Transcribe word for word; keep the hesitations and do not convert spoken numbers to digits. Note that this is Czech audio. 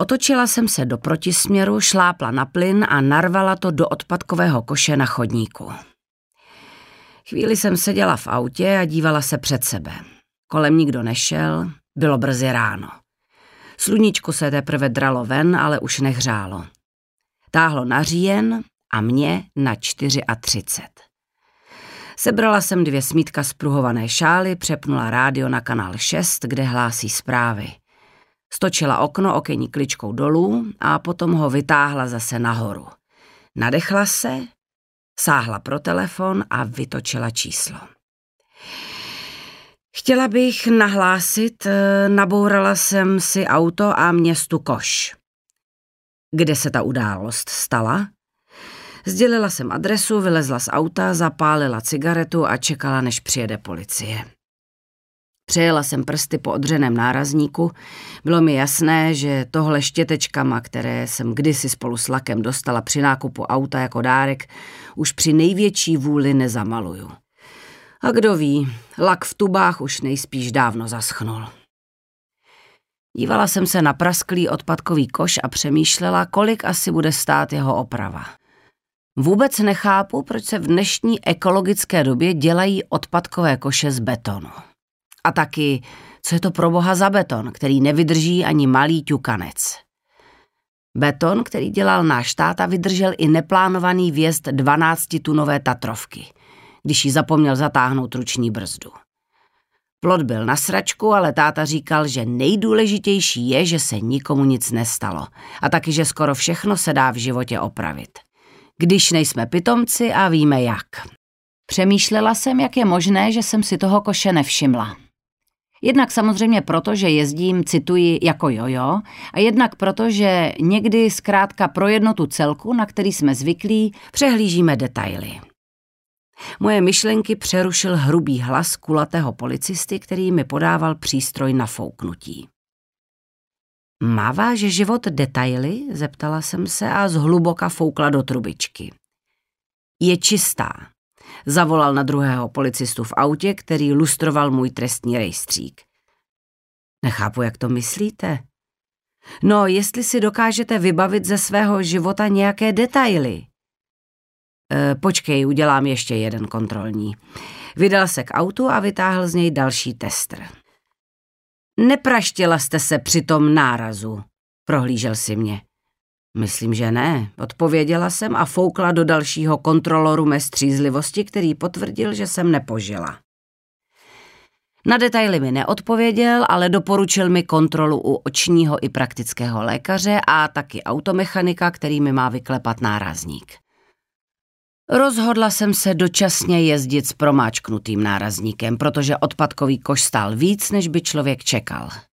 Otočila jsem se do protisměru, šlápla na plyn a narvala to do odpadkového koše na chodníku. Chvíli jsem seděla v autě a dívala se před sebe. Kolem nikdo nešel, bylo brzy ráno. Sluníčko se teprve dralo ven, ale už nehřálo. Táhlo na říjen a mě na třicet čtyři. Sebrala jsem dvě smítka spruhované šály, přepnula rádio na kanál šest, kde hlásí zprávy. Stočila okno okenní kličkou dolů a potom ho vytáhla zase nahoru. Nadechla se, sáhla pro telefon a vytočila číslo. Chtěla bych nahlásit, nabourala jsem si auto a městu Koš. Kde se ta událost stala? Sdělila jsem adresu, vylezla z auta, zapálila cigaretu a čekala, než přijede policie. Přejela jsem prsty po odřeném nárazníku. Bylo mi jasné, že tohle štětečkama, které jsem kdysi spolu s lakem dostala při nákupu auta jako dárek, už při největší vůli nezamaluju. A kdo ví, lak v tubách už nejspíš dávno zaschnul. Dívala jsem se na prasklý odpadkový koš a přemýšlela, kolik asi bude stát jeho oprava. Vůbec nechápu, proč se v dnešní ekologické době dělají odpadkové koše z betonu. A taky, co je to pro boha za beton, který nevydrží ani malý ťukanec. Beton, který dělal náš táta, vydržel i neplánovaný vjezd dvanáctitunové Tatrovky, když jí zapomněl zatáhnout ruční brzdu. Plot byl na sračku, ale táta říkal, že nejdůležitější je, že se nikomu nic nestalo a taky, že skoro všechno se dá v životě opravit. Když nejsme pitomci a víme jak. Přemýšlela jsem, jak je možné, že jsem si toho koše nevšimla. Jednak samozřejmě proto, že jezdím, cituji, jako jojo, a jednak proto, že někdy zkrátka pro jednotu celku, na který jsme zvyklí, přehlížíme detaily. Moje myšlenky přerušil hrubý hlas kulatého policisty, který mi podával přístroj na fouknutí. Má váš život detaily? Zeptala jsem se a zhluboka foukla do trubičky. Je čistá. Zavolal na druhého policistu v autě, který lustroval můj trestní rejstřík. Nechápu, jak to myslíte. No, jestli si dokážete vybavit ze svého života nějaké detaily. E, počkej, udělám ještě jeden kontrolní. Vydal se k autu a vytáhl z něj další testr. Nepraštěla jste se při tom nárazu, prohlížel si mě. Myslím, že ne, odpověděla jsem a foukla do dalšího kontroloru mé střízlivosti, který potvrdil, že jsem nepožila. Na detaily mi neodpověděl, ale doporučil mi kontrolu u očního i praktického lékaře a taky automechanika, který mi má vyklepat nárazník. Rozhodla jsem se dočasně jezdit s promáčknutým nárazníkem, protože odpadkový koš stál víc, než by člověk čekal.